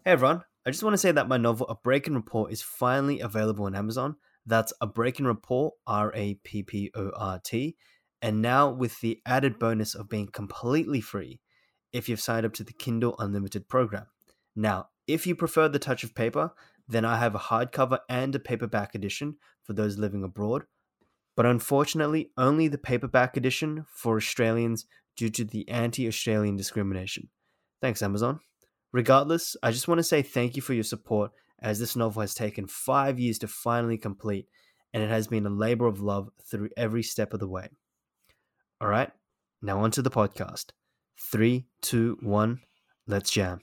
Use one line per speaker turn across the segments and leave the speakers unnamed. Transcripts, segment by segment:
Hey everyone, I just want to say that my novel A Break and Report is finally available on Amazon. That's A Break and Report, Rapport, and now with the added bonus of being completely free if you've signed up to the Kindle Unlimited program. Now, if you prefer the touch of paper, then I have a hardcover and a paperback edition for those living abroad, but unfortunately only the paperback edition for Australians due to the anti-Australian discrimination. Thanks, Amazon. Regardless, I just want to say thank you for your support, as this novel has taken 5 years to finally complete, and it has been a labor of love through every step of the way. All right, now on to the podcast. 3, 2, 1, let's jam.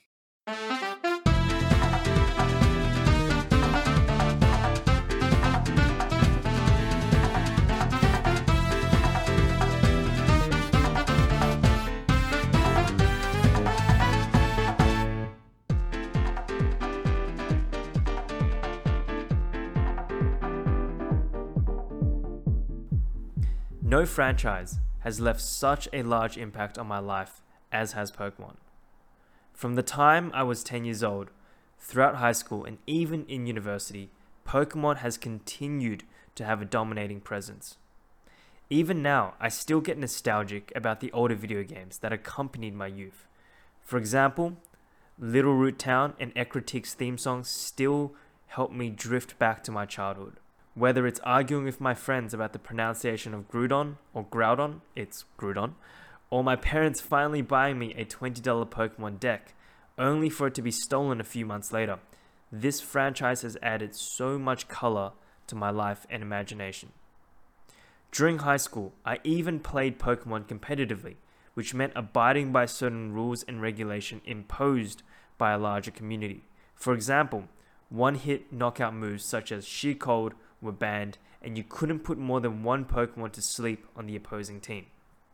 No franchise has left such a large impact on my life as has Pokemon. From the time I was 10 years old, throughout high school and even in university, Pokemon has continued to have a dominating presence. Even now, I still get nostalgic about the older video games that accompanied my youth. For example, Little Root Town and Ecruteak's theme songs still help me drift back to my childhood. Whether it's arguing with my friends about the pronunciation of Groudon or Groudon, it's Groudon, or my parents finally buying me a $20 Pokemon deck, only for it to be stolen a few months later, this franchise has added so much color to my life and imagination. During high school, I even played Pokemon competitively, which meant abiding by certain rules and regulation imposed by a larger community. For example, one-hit knockout moves such as Sheer Cold were banned, and you couldn't put more than one Pokemon to sleep on the opposing team.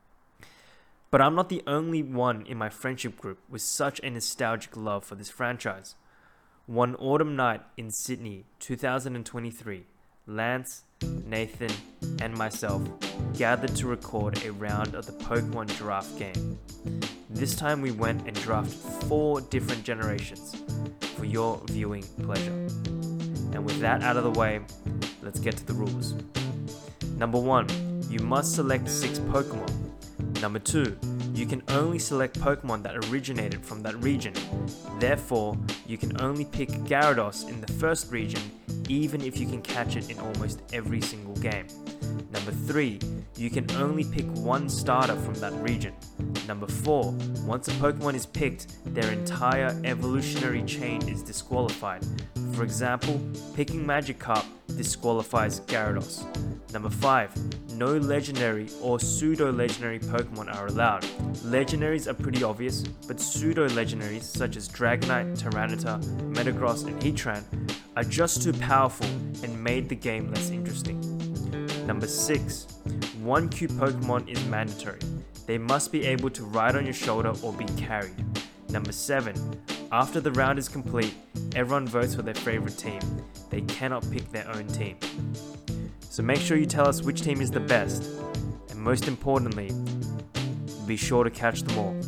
But I'm not the only one in my friendship group with such a nostalgic love for this franchise. One autumn night in Sydney, 2023, Lance, Nathan, and myself gathered to record a round of the Pokemon draft game. This time we went and drafted 4 different generations for your viewing pleasure. And with that out of the way, let's get to the rules. Number 1, you must select 6 Pokemon. Number 2, you can only select Pokemon that originated from that region. Therefore, you can only pick Gyarados in the first region, even if you can catch it in almost every single game. Number 3, you can only pick one starter from that region. Number 4, once a Pokemon is picked, their entire evolutionary chain is disqualified. For example, picking Magikarp disqualifies Gyarados. Number 5, no legendary or pseudo-legendary Pokemon are allowed. Legendaries are pretty obvious, but pseudo-legendaries such as Dragonite, Tyranitar, Metagross, and Heatran are just too powerful and made the game less interesting. Number 6, one cute Pokemon is mandatory. They must be able to ride on your shoulder or be carried. Number 7, after the round is complete, everyone votes for their favorite team. They cannot pick their own team. So make sure you tell us which team is the best, and most importantly, be sure to catch them all.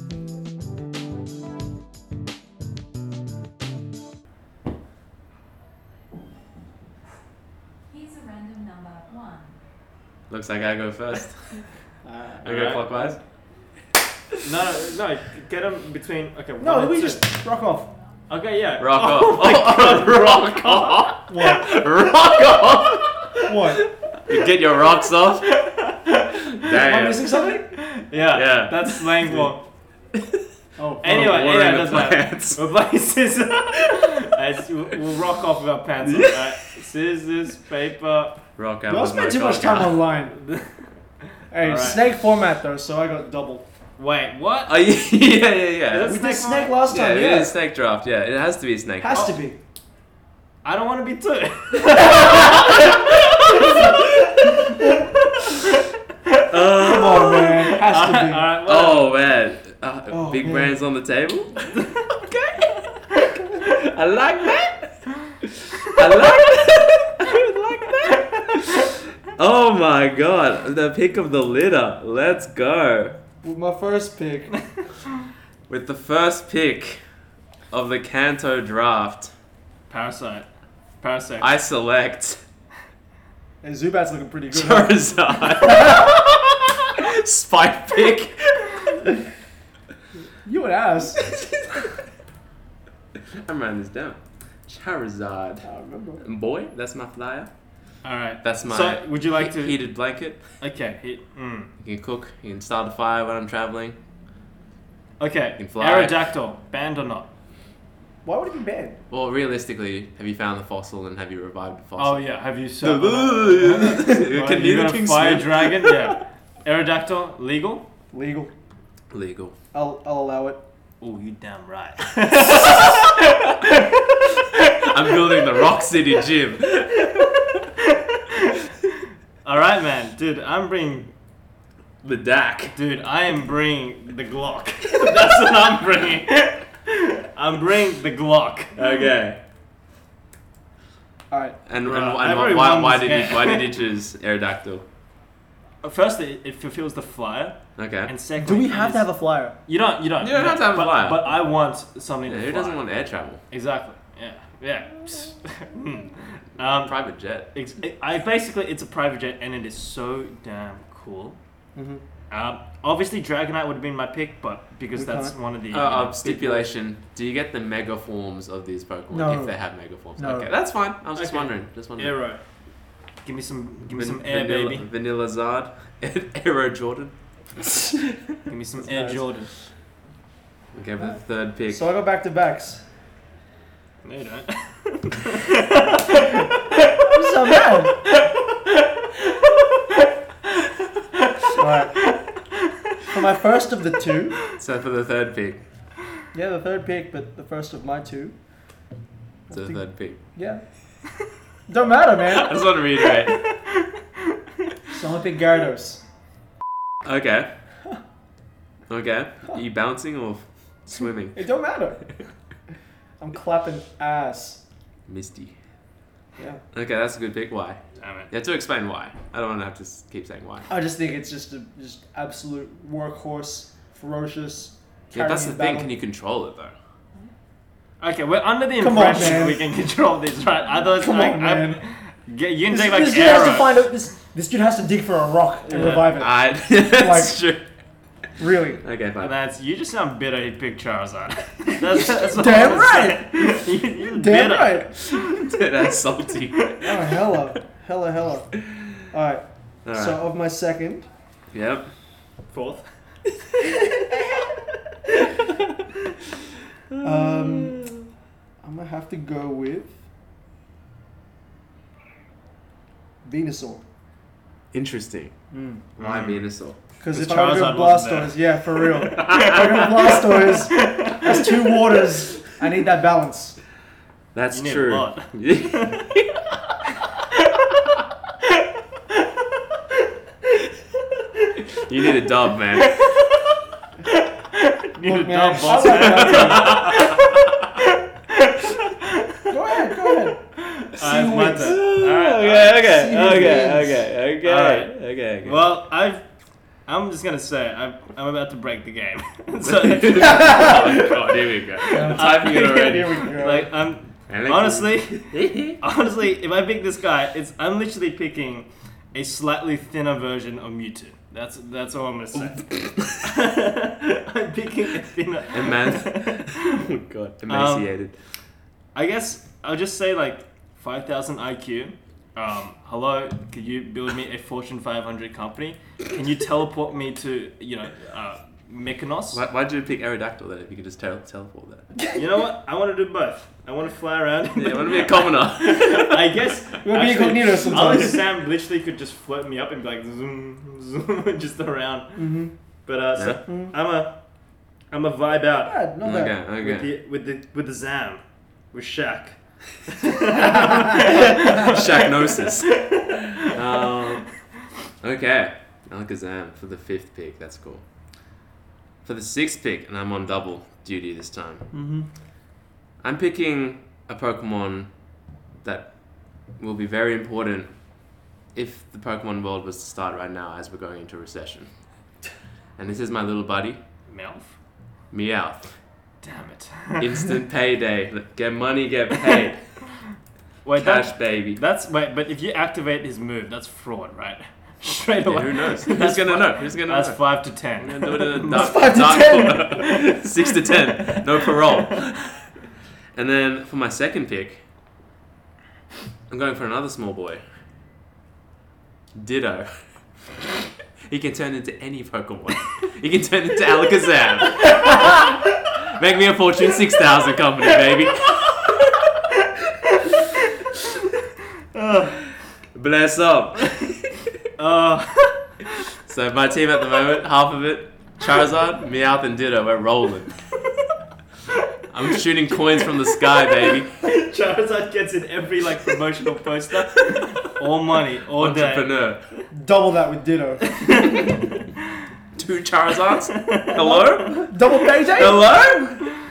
Here's a random number 1.
Looks like I go first. I go
alright.
clockwise.
No, get them between. Okay,
No,
one
let me
and
just rock off.
Okay, yeah.
Rock
Oh
off.
my God.
Rock off.
What?
Rock off.
What?
You get your rocks off.
Am I
Damn.
missing something?
Yeah,
Yeah.
that's slang for.
Oh,
Anyway,
Water in the
doesn't matter.
plants.
We're playing scissors. We'll rock off with our pants on. Right? Scissors, paper.
Rock out.
y'all
with my
spend too much
cock
time
out.
online. Hey,
Alright.
snake format though, so I got double.
Wait, what?
Oh yeah.
That's
We
snake
did snake last
Yeah,
time,
it
yeah.
is snake draft. Yeah, it has to be snake.
Has
Oh.
to be.
I don't want to be too.
Come on, man. Has to be.
Alright,
Oh man.
Oh,
Big
man.
brands on the table. Okay. I like that. I like that. Oh my god, the pick of the litter. Let's go.
With my first pick.
With the first pick, of the Kanto draft,
Parasect.
I select
Hey, Zubat's looking pretty good.
Charizard. Spike pick.
You an ass.
I'm writing this down. Charizard.
I remember.
And boy, that's my flyer.
All right.
That's my
So, would you like to?
heated blanket.
Okay.
You can cook. You can start a fire when I'm traveling.
Okay.
You can fly.
Aerodactyl, banned or not?
Why would it be banned?
Well, realistically, have you found the fossil and have you revived the fossil?
Oh yeah. Have you served?
Can
you got a
King
fire
swim?
dragon? Yeah. Aerodactyl, legal?
Legal.
Legal.
I'll allow it.
Oh, you damn right.
I'm building the Rock City gym.
All right, man, dude. I'm bringing.
The DAC.
Dude, I am bringing the Glock. That's what I'm bringing. I'm bringing the Glock.
Okay.
Alright.
And
I've already
why,
won
why
this
did you
game.
why did you choose Aerodactyl?
Firstly, it fulfills the flyer,
Okay.
and secondly,
Do we have to have a flyer?
You don't.
You don't have to have a
but,
flyer.
But I want something
Yeah,
to
who
fly.
doesn't want air travel?
Exactly. Yeah.
Private jet.
Basically, it's a private jet, and it is so damn cool.
Mm-hmm.
Obviously, Dragonite would have been my pick, but because
We
that's
can't.
one of the
Stipulation: do you get the mega forms of these Pokemon
No.
if they have mega forms?
No.
Okay, that's fine. I was just
Okay.
wondering.
Aero. Give me some air,
vanilla,
baby.
Vanilla Zard, Aero Jordan.
Give me some
That's
Air
nice.
Jordan.
Okay, for the third pick.
So I go back to backs.
No, you don't.
I'm so mad. Alright. For my first of the two.
So for the third pick.
Yeah, the third pick, but the first of my two. I
So the
think-
third pick.
Yeah. Don't matter,
I
man.
just want to reiterate.
So I'm gonna pick Gyarados.
Okay. Okay. Are you bouncing or swimming?
It don't matter. I'm clapping ass.
Misty.
Yeah.
Okay, that's a good pick. Why?
Damn it.
You have to explain why. I don't want to have to keep saying why.
I just think it's just absolute workhorse, ferocious.
Yeah, that's the
carrying
thing.
battle.
Can you control it though?
Okay, we're under the
Come on,
impression
man.
we can control this, right? I thought
Come on, man.
You can
This,
take like
this dude has to
Aero.
find out. This dude has to dig for a rock and revive it.
That's true.
Really.
Okay, fine.
And that's you just sound bitter. He picked Charizard. that's what
Damn
I'm
right.
saying. You're
Damn
bitter.
right.
That's salty.
Oh hella. All right.
All
So
right.
of my second,
Yep.
Fourth.
I'm gonna have to go with Venusaur.
Interesting. Why Venusaur?
Because if
Because
I go
Charizard wasn't
Blastoise, yeah, for real. If I go Blastoise, that's two waters. I need that balance.
That's
You need a
true.
lot.
You need a dub, man.
You need
Look,
a
man,
dub, boss,
I
man.
like Go ahead.
Alright, it's my
wins.
turn. Alright, Alright.
Okay.
Well, I'm just gonna say I'm about to break the game. So,
Oh God, here we go. I'm typing it already.
Here we go.
like honestly, if I pick this guy, I'm literally picking a slightly thinner version of Mewtwo. That's all I'm gonna say. I'm picking a thinner.
Oh God, emaciated.
I guess I'll just say like 5,000 IQ. Hello, could you build me a Fortune 500 company? Can you teleport me to, Mykonos?
Why'd you pick Aerodactyl then if you could just teleport that?
You know what? I want to do both. I want to fly around.
Yeah, I want to be a commoner.
I guess.
We'll be incognito sometimes.
Sam literally could just float me up and be like zoom, zoom, just around.
Mm-hmm.
But
Yeah.
I'm a vibe out
Bad, not bad.
Okay.
with the Zam, with Shaq.
Shaqnosis. Okay. Alakazam for the 5th pick. That's cool. For the 6th pick, and I'm on double duty this time.
Mm-hmm.
I'm picking a Pokemon that will be very important if the Pokemon world was to start right now as we're going into recession. And this is my little buddy,
Mouth.
Meowth.
Damn it.
Instant payday. Get money, get paid.
Wait,
Cash, baby.
but if you activate his move, that's fraud, right? Straight
Yeah,
away.
who knows? Who's gonna know? Who's gonna
That's
know?
5 to 10.
I'm gonna do it in the
That's
dark,
5 to
dark corner. 6 to 10. No parole. And then for my second pick, I'm going for another small boy. Ditto. He can turn into any Pokemon. He can turn into Alakazam. Make me a Fortune 6000 company, baby. Bless up. So my team at the moment, half of it, Charizard, Meowth, and Ditto, we're rolling. I'm shooting coins from the sky, baby.
Charizard gets in every promotional poster. All money, all day.
Entrepreneur.
Double that with Ditto.
2 Charizards? Hello?
Double payday?
Hello?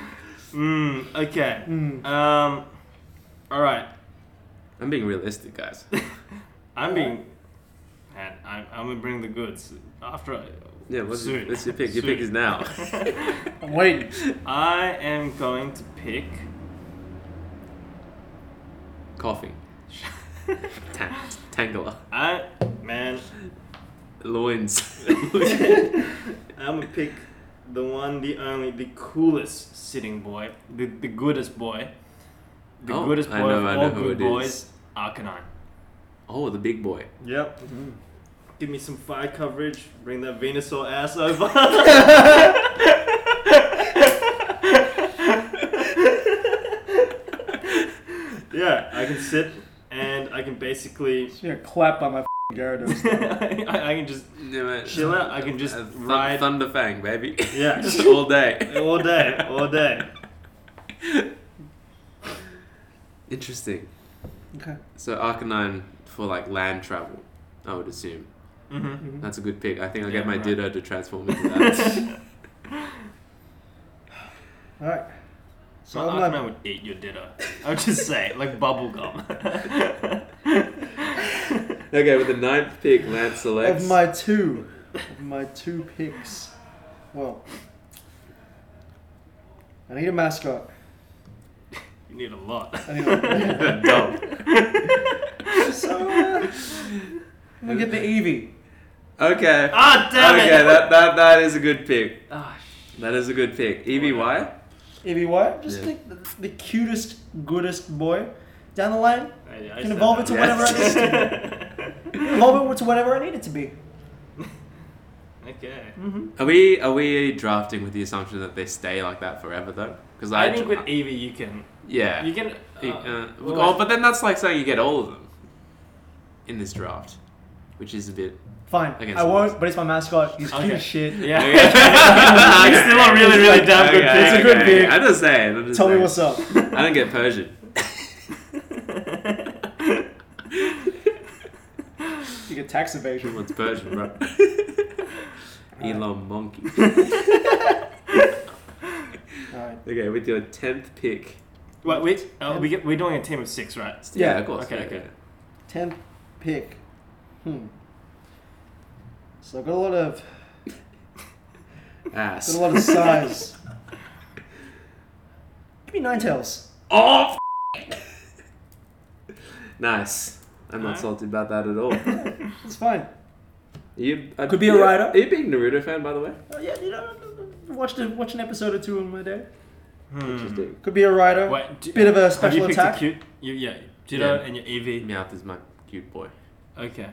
Okay. Alright.
I'm being realistic, guys.
I'm being... Man, I'm gonna bring the goods. After
Yeah, what's your pick? Your
Soon.
pick is now.
I'm waiting.
I am going to pick...
Coughing. Tangela.
Man,
Loins.
I'm gonna pick the one, the only, the coolest sitting boy, the goodest boy, the
Oh,
goodest boy
I know
of all
who
good
it
boys,
is.
Arcanine.
Oh, the big boy.
Yep. Give me some fire coverage. Bring that Venusaur ass over. Yeah, I can sit and I can basically.
Just gonna clap by my Gyarados.
I can just
Yeah, man.
chill out. I can just ride.
Thunderfang, baby.
Yeah,
Just all day.
all day, all day.
Interesting.
Okay.
So Arcanine for land travel, I would assume.
Mm-hmm.
That's a good pick. I think I'll
Yeah,
get my
right.
Ditto to transform into that.
Alright.
So
So I'm
Arcanine
not.
would eat your Ditto. I would just say, like bubble gum.
Okay, with the 9th pick, Lance selects.
Of my two picks. Well, I need a mascot.
You need a lot.
I need a
Dumb.
So, I'm gonna get the Eevee.
Okay.
Ah, damn
Okay,
it!
that is a good pick.
Ah,
That is a good pick. Eevee, why?
Eevee what? Just
Yeah.
the cutest, goodest boy. Down the line,
I
can
said
evolve
that.
it to whatever I need it to be. Evolve it to whatever I need it to be.
Okay.
Are we drafting with the assumption that they stay like that forever though? Because
I think with Eevee you can.
yeah.
You can.
Oh, but then that's like saying you get all of them in this draft, which is a bit.
Fine,
Against
I
the
won't,
odds.
but it's my mascot. He's cute
Okay.
as shit.
Yeah.
Okay.
It's still a really, really damn good
Okay,
pick.
It's a good pick.
I'm just saying.
Tell me what's up.
I don't get Persian.
You get tax
Who
evasion.
wants Persian, bro? Elon Monkey.
Alright.
Okay, with your 10th pick.
Wait. We're doing a team of 6, right?
Yeah,
of course.
okay.
10th pick. So I've got a lot of
Ass.
size. Give me Ninetales.
Oh! Nice. I'm not
Alright.
salty about that at all.
It's fine.
Could
be a rider.
Are you a big Naruto fan, by the way?
Yeah, watch an episode or two in my day.
Interesting.
Could be a rider.
Wait,
Bit of a
have
special
you picked
attack.
a cute? Ditto
Yeah.
and your Eevee.
Meowth is my cute boy.
Okay.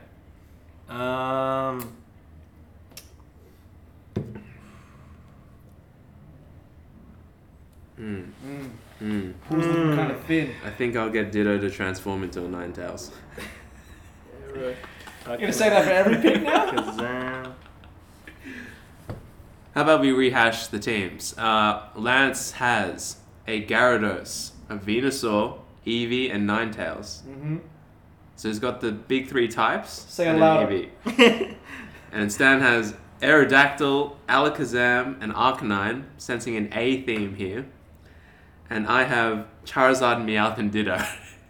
Who's looking kind of thin?
I think I'll get Ditto to transform into a Ninetales.
You're gonna say that for every pick now?
Kazam.
How about we rehash the teams? Lance has a Gyarados, a Venusaur, Eevee, and Ninetales.
Mm-hmm.
So he's got the big 3 types.
Say it
and
louder.
an Eevee. And Stan has Aerodactyl, Alakazam, and Arcanine, sensing an A theme here. And I have Charizard, Meowth, and Ditto.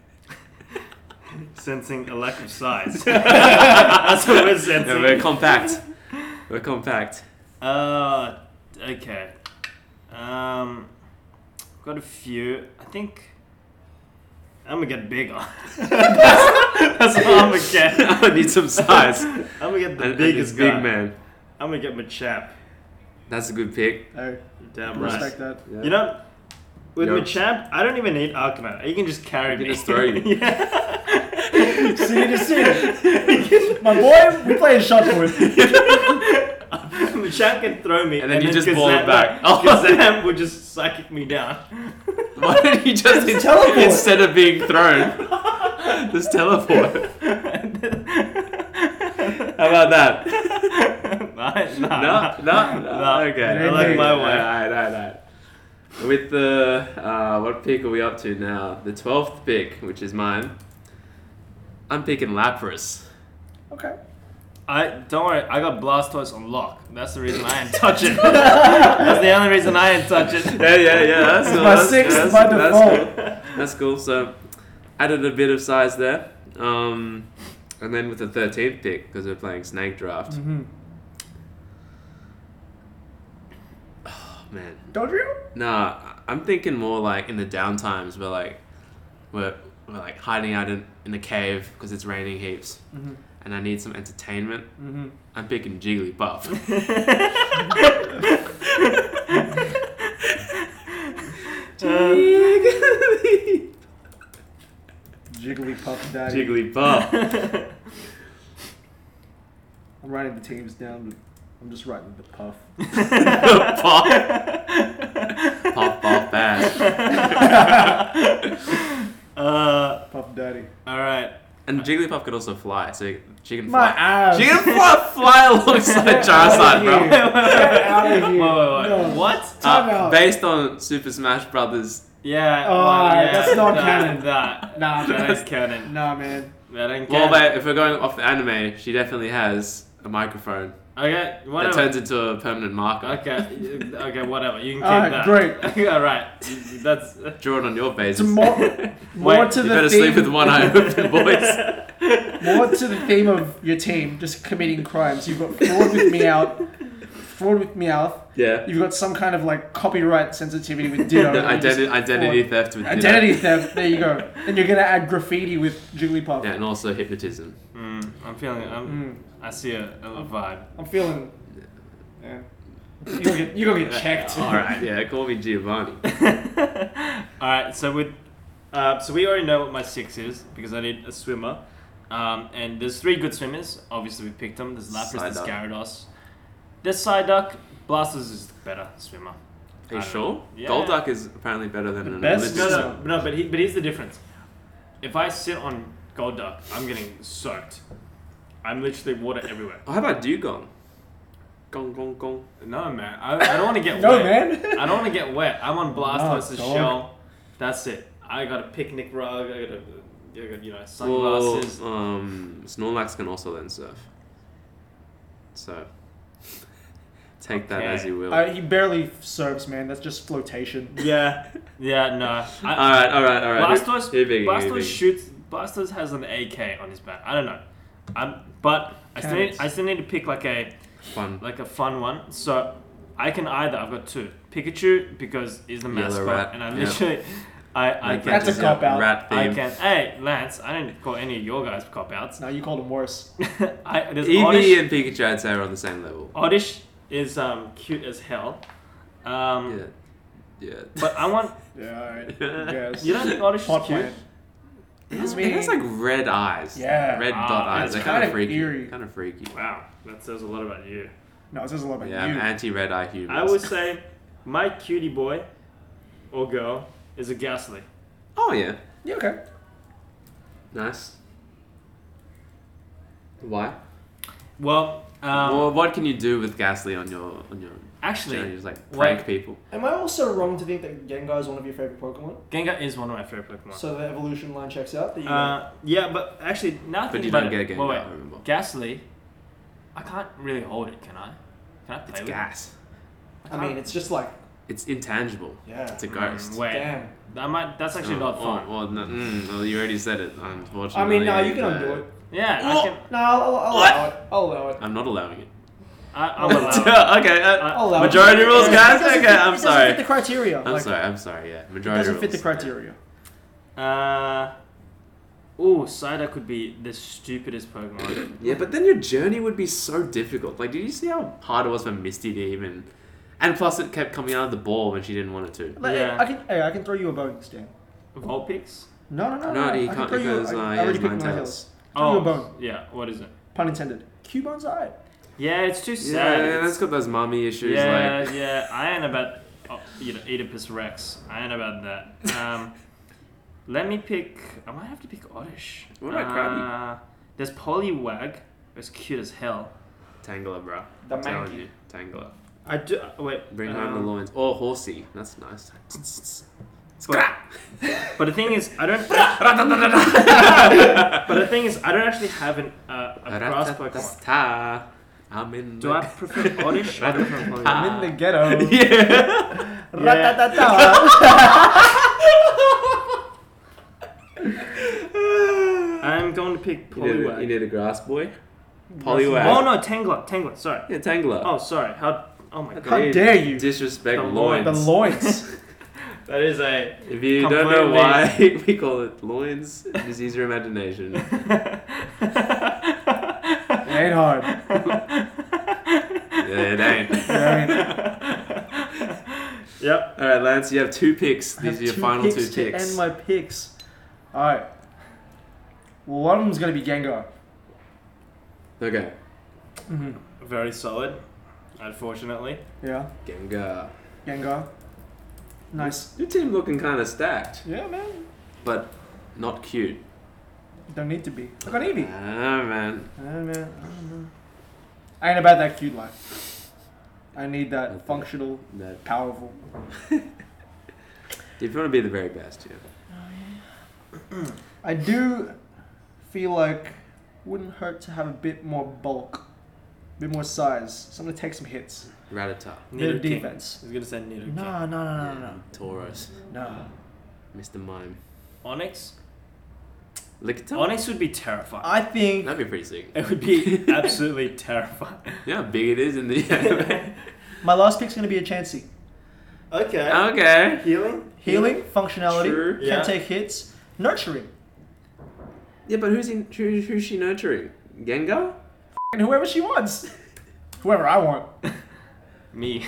Sensing a lack of size. That's what we're sensing.
Yeah, we're compact. We're compact.
Okay. got a few. I think I'm gonna get bigger. That's what I'm gonna get.
I'm gonna need some size.
I'm gonna get the
And
biggest
this big
guy.
man.
I'm gonna get my chap.
That's a good pick.
Hey,
Damn right.
respect that.
Yeah.
You know, with
Yo.
my champ, I don't even need Arcanine. You can just carry
You can
me.
just throw you.
Yeah.
City to city. My boy, we playing shot with.
The champ can throw me,
And then you just ball it
Kazam-
back.
no, Kazam would just psychic me down.
Why don't you just
teleport.
instead of being thrown, just teleport? How about that? No. Okay.
I like
my way.
Alright. With the what pick are we up to now? The 12th pick, which is mine. I'm picking Lapras.
Okay.
Don't worry, I got Blastoise on lock. That's the reason I ain't touch it. That's the only reason I ain't touch it.
Yeah. That's
It's
cool.
my
That's-
sixth
that's-
by
that's
default.
cool. That's cool. So added a bit of size there. And then with the 13th pick, because we're playing Snake Draft.
Mm-hmm.
Oh man.
Dodrio?
Nah, I'm thinking more like in the down times where we're like hiding out in the cave because it's raining heaps.
Mm-hmm.
And I need some entertainment.
Mm-hmm.
I'm picking Jigglypuff.
Jigglypuff daddy.
Jigglypuff.
I'm writing the teams down, but I'm just writing the puff.
Puff. Puff fast.
Puff daddy.
Alright.
And Jigglypuff could also fly, so she can
My
fly.
ass.
She can fly alongside
Get
Charizard,
outta
bro.
here. Get out of here.
Wait.
No.
What?
Time out.
Based on Super Smash Brothers.
Yeah.
Oh,
yeah,
that's not canon.
That.
Nah,
That
man.
is canon.
Nah, man.
That ain't
Well,
canon.
wait, if we're going off the anime, she definitely has a microphone
Okay,
that
whatever.
turns into a permanent marker.
Okay, whatever. You can keep
Alright,
that.
great.
Alright. That's.
Draw it on your
It's
basis.
more
Wait,
to
You
the
better
theme.
sleep with one eye open, boys.
More to the theme of your team just committing crimes. You've got fraud with Meowth.
Yeah.
You've got some kind of like copyright sensitivity with Ditto.
The
that you just
identity
fraud.
theft with
Identity theft. There you go. And you're gonna add graffiti with Jigglypuff.
Yeah, and also hypnotism.
I'm feeling. I see a vibe.
I'm feeling. Yeah. You're gonna get checked.
All right, yeah, call me Giovanni.
Alright, so with so we already know what my 6 is because I need a swimmer. And there's 3 good swimmers. Obviously we picked them. There's Lapras, there's
Psyduck.
Gyarados. There's Psyduck. Blastoise is the better swimmer.
Are
I
you
don't
sure?
know. Yeah.
Golduck is apparently better than
The
an
best?
Olympic
No,
swimmer.
but here's the difference. If I sit on Golduck, I'm getting soaked. I'm literally water everywhere.
Oh, how about Dugong? Gong, gong, gong.
No, man. I don't want to get
No,
wet.
man.
I don't want to get wet. I'm on Blastoise's
dog.
shell. That's it. I got a picnic rug. I got
Well,
sunglasses.
Snorlax can also then surf. So, take that
Okay.
as you will.
He barely serves, man. That's just flotation.
Yeah, no.
Alright.
Blastoise,
Here, Biggie,
Blastoise
here,
shoots. Blastoise has an AK on his back. I don't know. But I still need to pick like a
Fun.
fun one. So I can either. I've got 2. Pikachu because he's the
Yellow
mascot,
rat,
and I
yeah.
literally, I
Like
can.
That's a
just
cop-out.
Rat
I
theme.
can. Hey, Lance, I didn't call any of your guys cop outs.
No, you called him worse.
There's
Eevee
Oddish.
and Pikachu, I'd say, are on the same level.
Oddish is cute as hell.
Yeah.
But I want.
Yeah, alright. Yes.
You don't think Oddish
Pot
is cute?
plant.
It has like red eyes.
Yeah.
Red dot eyes.
it's
They're
kind
kind
of
of freaky.
eerie.
Kind of freaky.
Wow, that says a lot about you.
No, it says a lot about
Yeah, I'm
you.
anti-red eye humans.
I would say my cutie boy or girl is a Ghastly.
Oh yeah.
Yeah, okay.
Nice. Why?
Well,
Well, what can you do with Ghastly on your
actually,
channel? You just like prank
wait.
people.
Am I also wrong to think that Gengar is one of your favorite Pokemon?
Gengar is one of my favorite Pokemon.
So the evolution line checks out. That you
Yeah, but actually, now
But
thinking
you don't
about
get
it,
Gengar,
wait,
remember?
Ghastly, I can't really hold it, can I? Can I play
It's
with
gas.
I mean, it's just like,
It's intangible.
yeah.
It's a ghost.
Wait,
Damn.
that's actually not fun.
Well, you already said it. Unfortunately.
I mean, no, you can undo it.
Yeah, I
Oh,
can.
no, I'll allow it. I'll allow it.
I'm not allowing it.
I'm allowed.
Okay,
I'll allow it.
majority rules,
It
guys.
doesn't
Okay,
fit-
I'm
it doesn't
sorry.
fit the criteria.
I'm sorry. Yeah,
It
majority
doesn't
rules.
fit the criteria.
Psyduck could be the stupidest Pokemon.
Yeah, but then your journey would be so difficult. Like, did you see how hard it was for Misty to even? And plus, it kept coming out of the ball when she didn't want it to.
Yeah.
I can throw you a bone, Stan.
Vulpix?
No.
No, he
I
can't
throw you-
because
I
he
already
has
picked
Ninetales.
Ninetales. Throw you a bone.
Yeah, what is it?
Pun intended. Cubone's alright.
Yeah, it's too sad.
Yeah,
It's-
that's got those mommy issues.
yeah,
Like,
yeah. I ain't about Oedipus Rex. I ain't about that. Let me pick. I might have to pick Oddish.
What about Krabby?
There's Poliwag. It's cute as hell.
Tangela, bro.
The
I'm telling
monkey.
you, Tangela.
I do. Wait.
Bring home the loins. Or Horsey. That's nice.
But the thing is, I don't. But the thing is, I don't actually have a grass Pokemon.
I'm in.
Do I prefer Oddish or prefer Poliwag?
I'm in the ghetto.
Yeah.
Ratatata.
I'm going to pick
You
Poliwag.
need a grass boy.
Oh
Poliwag.
no, Tangler. Sorry.
Yeah, Tangler.
Oh, sorry. Oh my
How
god.
dare you?
Disrespect
The
loins.
The loins.
That is a.
If you don't know
Completely.
why we call it loins, just use your imagination.
It ain't hard.
Yeah, it ain't.
It ain't.
Yep.
All right, Lance, you have 2 picks.
I have
These are your
two
final 2
picks to
picks.
end my picks. Alright. Well, one of them's gonna be Gengar.
Okay.
Mm-hmm.
Very solid. Unfortunately.
Yeah.
Gengar.
Gengar. Nice.
Your team looking kind of stacked,
Yeah, man.
but not cute.
Don't need to be. Look on Eevee.
Ah, man.
I don't know. I ain't about that cute life. I need that
Okay.
functional,
That
powerful.
if you want to be the very best, yeah.
I do feel like wouldn't hurt to have a bit more bulk, a bit more size. Something to take some hits.
Rattata.
Bit of
Nidoking.
defense.
I was gonna say Nidoking.
No.
Tauros.
No.
Mr. Mime.
Onyx.
Lickitung?
Onyx would be terrifying.
I think
That'd be pretty sick.
It would be absolutely terrifying.
You know how big it is in the anime?
my last pick's gonna be a Chansey.
Okay.
Okay.
Healing.
Healing, functionality,
True.
can
Yeah.
take hits, nurturing,
Yeah, but who's she nurturing? Gengar?
and whoever she wants. Whoever I want.
Me.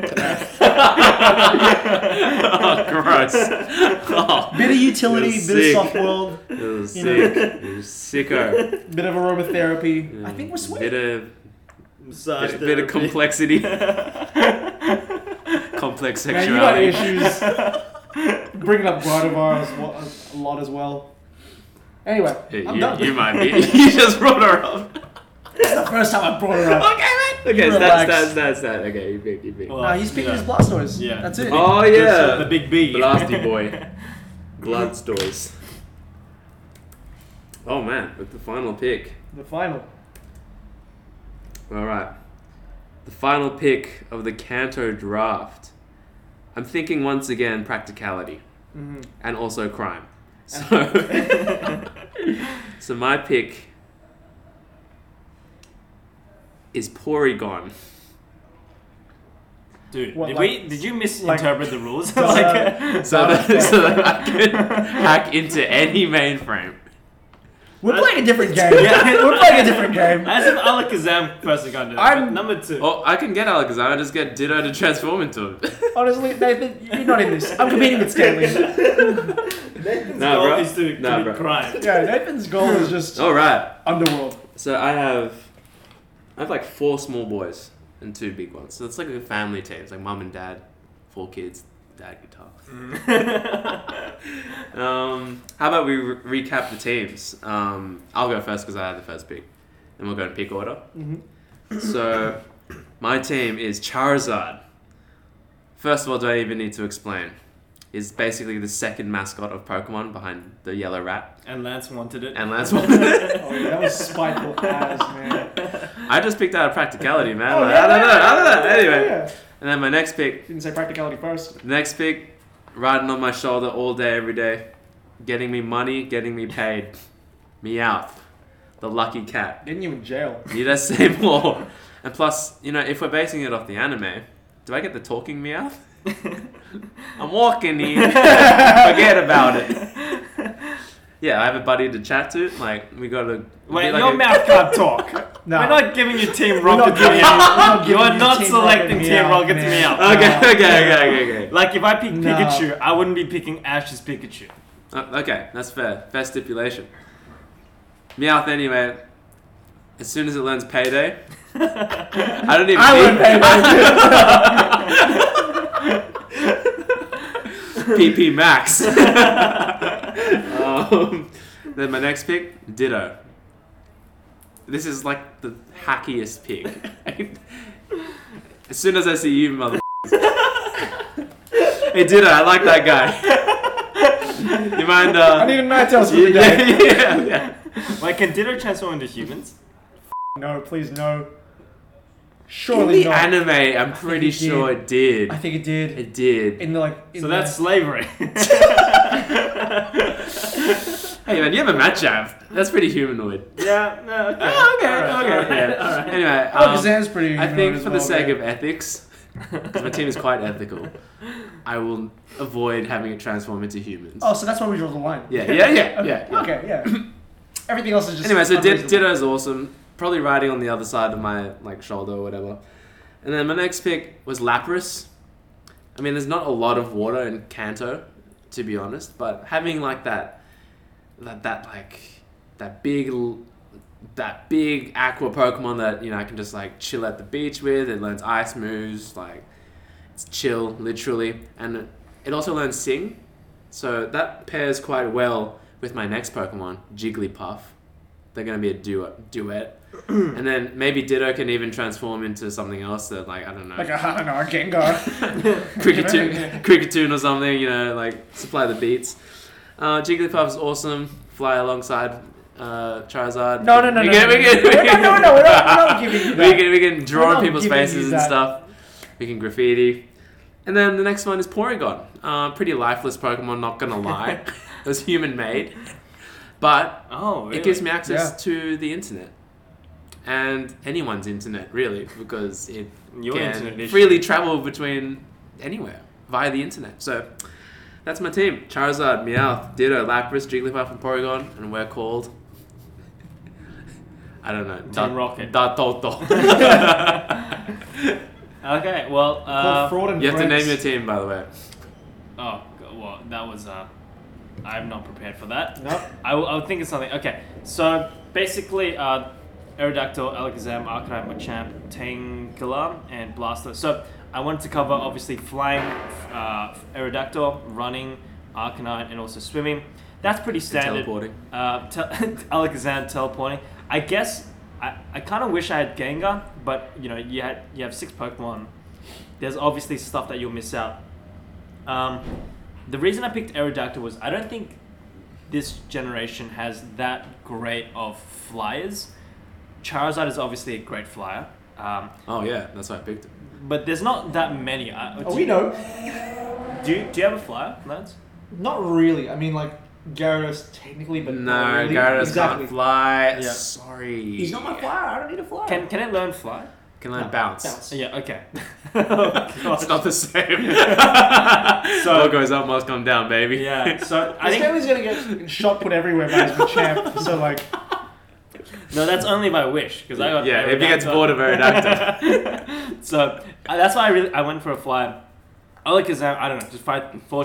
Oh, gross. Oh,
Bit of utility,
You're
bit of
sick.
soft world,
it was
You
sick. It was sicko.
bit of aromatherapy.
Yeah.
I think we're sweet.
Bit of
Massage
bit of
therapy.
complexity. Complex
Man, you got
sexuality.
issues. Bringing up Gardevoir a lot as well. Anyway,
Yeah,
I'm done.
you might be. You just brought her up.
It's the first time I brought her up.
Okay,
You
so
relax.
that's. Okay, you pick.
Well,
Nah, he's picking
yeah.
his Blastoise.
Yeah.
That's it.
Oh yeah,
The big B.
Blasty boy. Bloodstoise. Oh man, with the final pick.
The final.
Alright. The final pick of the Kanto draft. I'm thinking once again practicality.
Mm-hmm.
And also crime. So, so my pick is Porygon.
Dude,
What,
did you misinterpret the rules?
So that I can hack into any mainframe.
We're playing a different game.
Yeah.
We're playing a different game.
As if Alakazam person can't do that.
I'm-
But number 2.
Oh, I can get Alakazam. I just get Ditto to transform into him.
Honestly, Nathan, you're not in this. I'm competing with Stanley.
Nathan's
Nah,
goal
bro.
is to
Nah,
commit
bro.
crime.
Yeah, Nathan's goal is just
Alright.
underworld.
So I have like 4 small boys and 2 big ones. So it's like a family team. It's like mum and dad, 4 kids, dad guitar. How about we recap the teams? I'll go first because I had the first pick, and we'll go in pick order.
Mm-hmm.
So my team is Charizard. First of all, do I even need to explain? Is basically the second mascot of Pokemon behind the yellow rat,
And Lance wanted it.
and Lance wanted it.
Oh, yeah, that was spiteful as, man.
I just picked out of practicality, man.
Oh,
Like,
yeah,
I don't know. Anyway,
Yeah.
and then my next pick.
Didn't say practicality first.
Next pick, riding on my shoulder all day, every day. Getting me money, getting me paid. Meowth, the lucky cat.
Getting you in jail.
Need I say more? And plus, you know, if we're basing it off the anime, do I get the talking Meowth? I'm walking here. Forget about it. Yeah, I have a buddy to chat to. Like, we gotta...
Wait,
like
your mouth can't talk.
No.
We're not giving you Team
We're not
Rocket to
giving
me
you- we're
out.
not
You
giving
are
you
not
Team
selecting
Rocket
Team
Meowth,
Rocket to
man.
me out.
Okay.
Like, if I pick
No.
Pikachu, I wouldn't be picking Ash's Pikachu.
Okay, that's fair. Fair stipulation. Meowth anyway. As soon as it learns Payday, I don't even.
I learned
PP Max. Then my next pick, Ditto. This is like the hackiest pick. As soon as I see you, mother. Hey, Ditto, I like that guy. You mind?
I need a Ninetales for the day.
yeah.
Wait, can Ditto transform into humans?
No, please, no.
In
Surely
the
not.
anime, I'm pretty
it
sure it did.
I think it did.
It did.
In the, like, in
So
the-
that's slavery.
Hey man, you have a Machamp. That's pretty humanoid.
Yeah, no, okay.
Oh, okay,
Alright,
okay.
alright,
Yeah.
alright.
Anyway,
Alakazam's pretty.
I think
as
for
well,
the sake
man.
of ethics, because my team is quite ethical, I will avoid having it transform into humans.
Oh, so that's why we draw the line.
Yeah.
Okay, yeah. Everything else is just.
Anyway, so
unreasonable.
Ditto's awesome. Probably riding on the other side of my like shoulder or whatever. And then my next pick was Lapras. I mean, there's not a lot of water in Kanto, to be honest, but having like that big aqua Pokemon that, you know, I can just like chill at the beach with. It learns ice moves, like it's chill literally, and it also learns Sing, so that pairs quite well with my next Pokemon, Jigglypuff. They're gonna be a duet. And then maybe Ditto can even transform into something else that, like, I don't know,
Like a Gengar.
Cricketune or something, you know, like supply the beats. Jigglypuff is awesome. Fly alongside Charizard.
No.
We
No,
can
we're not giving you that.
we can draw
We're
on
not
people's
giving you
faces and
that.
stuff. We can graffiti. And then the next one is Porygon. Pretty lifeless Pokemon, not gonna lie. It was human made, but
Oh, really?
it gives me access
Yeah.
to the internet. And anyone's internet, really, because it
Your internet
can
is
freely
shit.
travel between anywhere via the internet. So that's my team. Charizard, Meowth, Ditto, Lapras, Jigglypuff, and Porygon. And we're called... I don't know.
Team Rocket.
Toto.
Okay, well,
Called fraud and
You have to
pranks.
name your team, by the way.
well, that was, I'm not prepared for that.
Nope.
I would think of something. Okay, so basically, Aerodactyl, Alakazam, Arcanine, Machamp, Tangela, and Blastoise. So I wanted to cover, obviously, flying, Aerodactyl, running, Arcanine, and also swimming. That's pretty standard.
Teleporting.
Alakazam teleporting. I guess I kind of wish I had Gengar, but you know you have 6 Pokemon. There's obviously stuff that you'll miss out. The reason I picked Aerodactyl was I don't think this generation has that great of flyers. Charizard is obviously a great flyer,
Oh, yeah. That's why I picked it.
but there's not that many.
Oh, we know.
Do you have a flyer, Lance?
Not really. I mean, like, Gyarados technically, but
No,
not really.
Gyarados
Exactly.
can't fly.
Yeah.
Sorry.
He's not my flyer. I don't need a flyer.
Can it learn fly?
Can I
No,
bounce?
bounce.
Yeah. Okay. Oh,
It's not the same.
So-
what goes up must come down, baby.
Yeah. So I
This
think
family's gonna get shot put everywhere by his Machamp. So, like,
no, that's only by wish because I got
Yeah, if he gets
Aerodactyl.
bored of Aerodactyl.
So that's why I went for a flyer. Alakazam, I don't know, just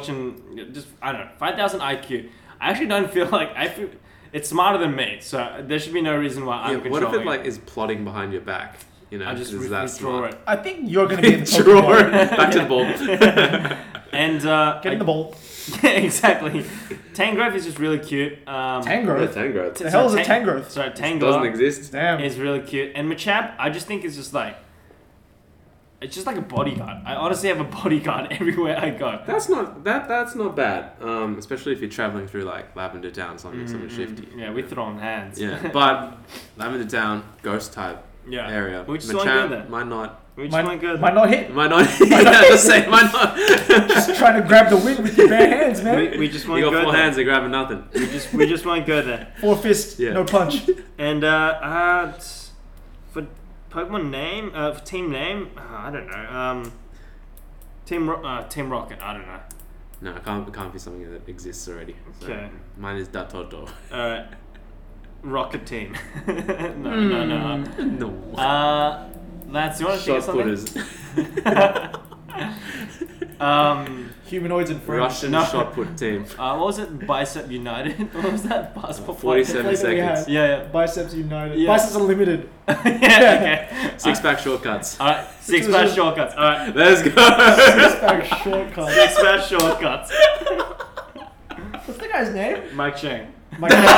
5,000 IQ. I actually don't feel like I feel it's smarter than me, so there should be no reason why I'm
Yeah, what if
controlling
it like is plotting behind your back? You know,
I just
is that
withdraw
smart?
it.
I think you're gonna be in the
Draw
Pokemon.
back to the ball.
And
Getting the ball.
exactly. Tangrowth is just really cute.
Tangrowth.
Tangrowth.
The hell is a
Tang-
Tangrowth?
Sorry,
Doesn't
Tangela
exist.
Damn.
is really cute, and Machamp I just think is just like. It's just like a bodyguard. I honestly have a bodyguard everywhere I go.
That's not bad. Especially if you're traveling through like Lavender Town, something shifty.
Yeah, we throw on hands.
Yeah, but Lavender Town, ghost type
yeah.
area.
We just won't go there.
might not.
We just
Might,
won't go there.
might not hit.
Might not. Yeah, just say might not.
Just trying to grab the win with your bare hands, man.
We just won't
You got
go
4
there.
hands, they're grabbing nothing.
We just won't go there.
4 fist,
Yeah.
no punch.
And Pokemon name? Team name? I don't know. Team Rocket. I don't know.
No, it can't be something that exists already. So
Okay.
mine is Datoto.
Alright. Rocket Team. No.
No.
Lance, you want to think of
Shot
something?
putters.
Humanoids and French.
Russian
No.
shot put team.
What was it? Bicep United? What was that? Basketball
47
Play that we
seconds.
had.
Yeah.
Biceps United.
Yeah.
Biceps Unlimited.
Yeah, okay.
Six-pack shortcuts.
Alright, six-pack shortcuts. Alright.
Let's go.
Six-pack shortcut.
Six-pack shortcuts.
What's the guy's name?
Mike Chang.
Mike.
You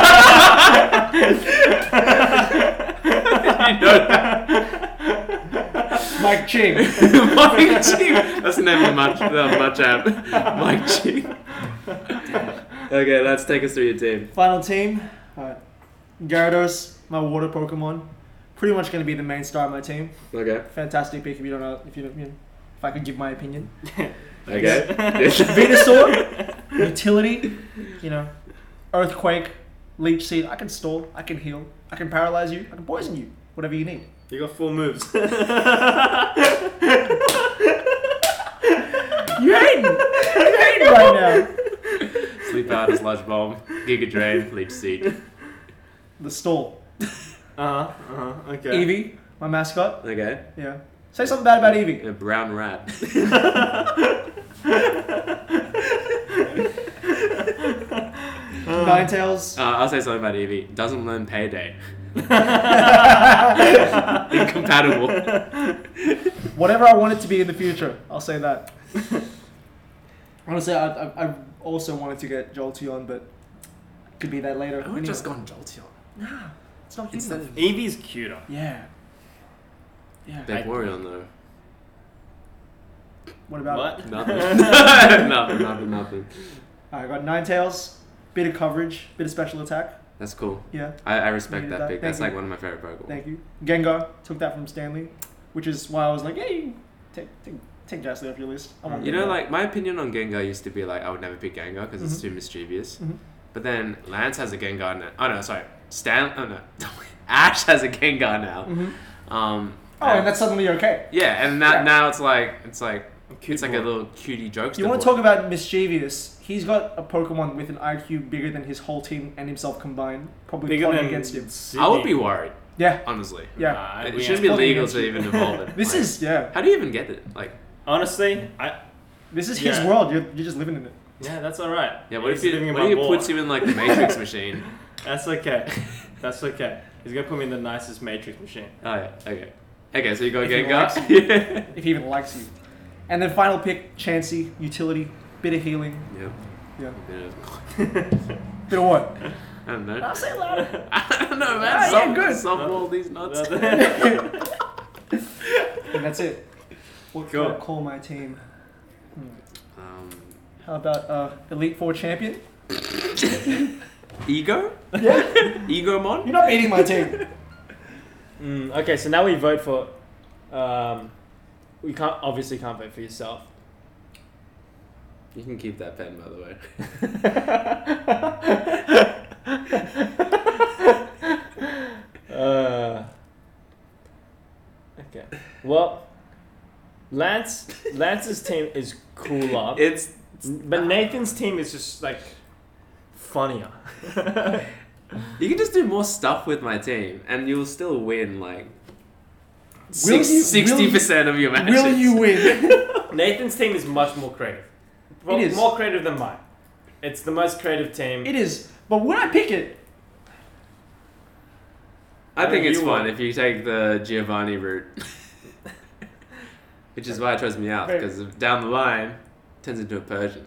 know that.
Mike Ching.
Mike Ching. That's the name of much app. Mike Ching. Okay, let's take us through your team.
Final team. Alright. Gyarados, my water Pokemon. Pretty much going to be the main star of my team.
Okay.
Fantastic pick if you don't know, if I could give my opinion.
Okay.
Venusaur, utility, Earthquake, Leech Seed. I can stall, I can heal, I can paralyze you, I can poison you, whatever you need.
You got 4 moves.
You hating right now.
Sleep Powder, Sludge Bomb, Giga Drain, Leech Seed.
The stall.
Okay.
Eevee, my mascot.
Okay.
Yeah. Say something bad about Eevee.
A brown rat.
Ninetales.
I'll say something about Eevee. Doesn't learn Payday. Incompatible.
Whatever I want it to be in the future, I'll say that. Honestly, I also wanted to get Jolteon, but could be that later.
I would have just gone Jolteon.
It's not cute
Instead
enough.
Eevee's cuter.
Yeah. Yeah.
Vaporeon though.
What about
What?
Nothing. Nothing.
I got Ninetales, bit of coverage, bit of special attack.
That's cool.
Yeah,
I respect
Needed
that
that.
pick.
Thank
That's
you.
like one of my favorite Pokemon.
thank you. Gengar, took that from Stanley, which is why I was like, hey, take Jastly off your list. I want
You know,
Gengar.
like my opinion on Gengar used to be like I would never pick Gengar because it's too mischievous.
Mhm.
But then Lance has a Gengar now. Oh no, sorry. Ash has a Gengar now.
Mhm.
Um,
And that's suddenly okay.
yeah, and
Yeah.
now it's like it's like
Cute
a
boy.
little cutie jokester.
You want to
boy.
talk about mischievous? He's got a Pokemon with an IQ bigger than his whole team and himself combined, probably
Bigger
plotting
than
against him.
Sydney.
I would be worried,
Yeah,
honestly.
yeah.
It
we
shouldn't
ain't
be
plotting
legal
against
to
you.
even evolve it.
This
Like,
is
How do you even get it? Like,
Honestly,
this is his
Yeah.
world. You're just living in it.
yeah, that's alright.
yeah. What
He's
if
living in
what
my
if he
ball.
puts you in like the Matrix machine?
That's okay. That's okay. He's gonna put me in the nicest Matrix machine.
Oh yeah. Okay. Okay. So you got
If he
Gengar.
likes
Yeah.
If he even likes you. And then final pick, Chansey, utility, bit of healing.
Yep.
Yeah.
Yeah.
Bit of what?
I don't know.
I'll say it louder.
I don't know, man.
Ah, yeah, good.
Softball these nuts.
And that's it. What
Cool.
can I call my team? How about Elite Four champion?
Ego?
Yeah.
Egomon?
You're not beating my team.
Okay, so now we vote for. We obviously can't vote for yourself.
You can keep that pen, by the way.
Okay. Well, Lance's team is cooler, but Nathan's team is just like funnier.
You can just do more stuff with my team, and you'll still win like
Will you-
60% of your matches.
Will you win?
Nathan's team is much more creative.
It is.
More creative than mine. It's the most creative team.
It is. But when I pick it,
I think
You
it's fun
won.
if you take the Giovanni route. Which is why it throws me out,
Very-
because down the line, it turns into a Persian.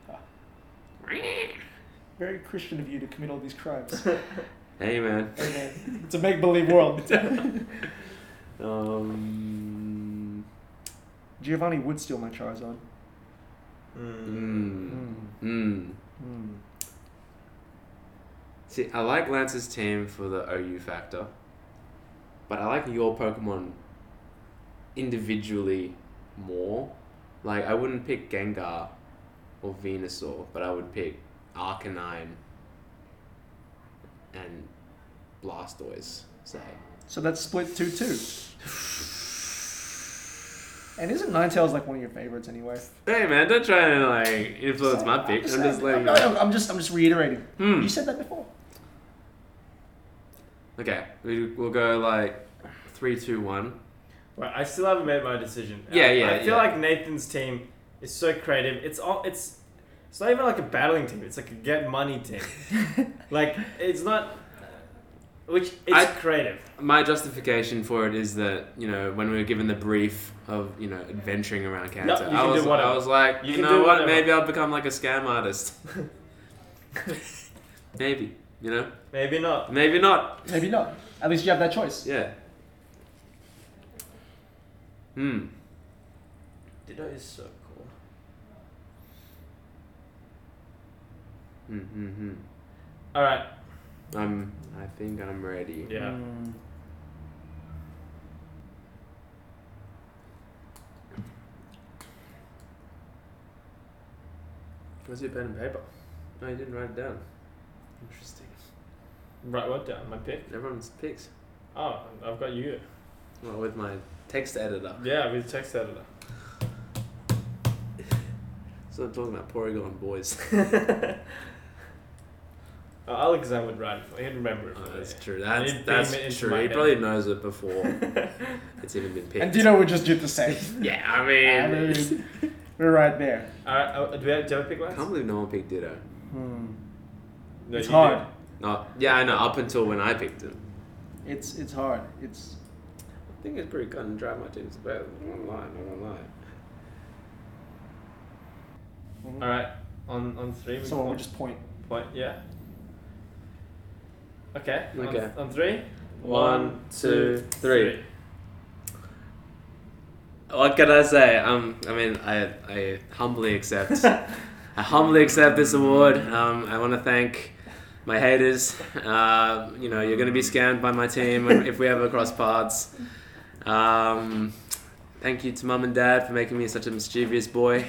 very Christian of you to commit all these crimes.
Hey, man.
Amen. It's a make-believe world. Giovanni would steal my Charizard.
See, I like Lance's team for the OU factor, but I like your Pokemon individually more. Like, I wouldn't pick Gengar or Venusaur, but I would pick Arcanine and Blastoise, say.
So that's split 2-2. And isn't Ninetales like one of your favorites anyway?
Hey man, don't try and like influence my pick. I'm just letting you know.
I'm just reiterating.
Hmm.
You said that before.
Okay, we'll go like 3, 2, 1.
Right, I still haven't made my decision.
Yeah,
I feel like Nathan's team is so creative. It's not even like a battling team. It's like a get money team. Like it's not. Creative.
My justification for it is that, you know, when we were given the brief of, you know, adventuring around Canada,
you can do whatever.
I was like, you know what, maybe I'll become like a scam artist. Maybe, you know?
Maybe not.
Maybe not.
Maybe not. At least you have that choice.
Yeah.
Ditto is so cool. All right.
I think I'm ready.
Yeah.
Where's your pen and paper? No, you didn't write it down. Interesting.
Write what down? My pick?
Everyone's picks.
Oh, I've got you.
Well, with my text editor.
Yeah, with text editor.
So I'm talking about Porygon boys.
Alexander would write it for me. He'd remember it for me.
That's true.
He'd
That's
beam it into
true.
my
He
head.
probably knows it before it's even been picked.
And Dino would just do the same.
Yeah, I
I
mean,
mean, we're right there.
Alright, do you have a pick,
I
Lance?
can't believe no one picked Ditto.
No,
It's
you
hard.
No, yeah, I know. Up until when I picked him,
It's hard. It's
I think it's pretty cut and dry. My team's better. I'm not gonna lie.
do. Alright, on 3 we
someone would just point.
point, yeah. Okay.
Okay.
On 3?
1, 2, 3. What can I say? I mean, I humbly accept. I humbly accept this award. I want to thank my haters. You know, you're going to be scammed by my team if we ever cross paths. Thank you to mum and dad for making me such a mischievous boy.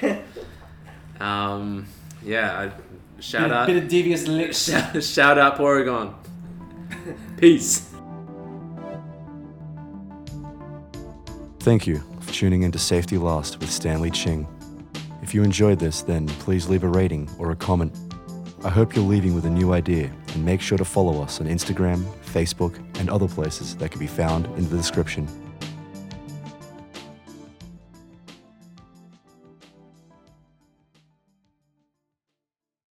Yeah, shout out.
Bit of devious licks.
Shout out Porygon. Peace.
Thank you for tuning into Safety Last with Stanley Ching. If you enjoyed this, then please leave a rating or a comment. I hope you're leaving with a new idea, and make sure to follow us on Instagram, Facebook, and other places that can be found in the description.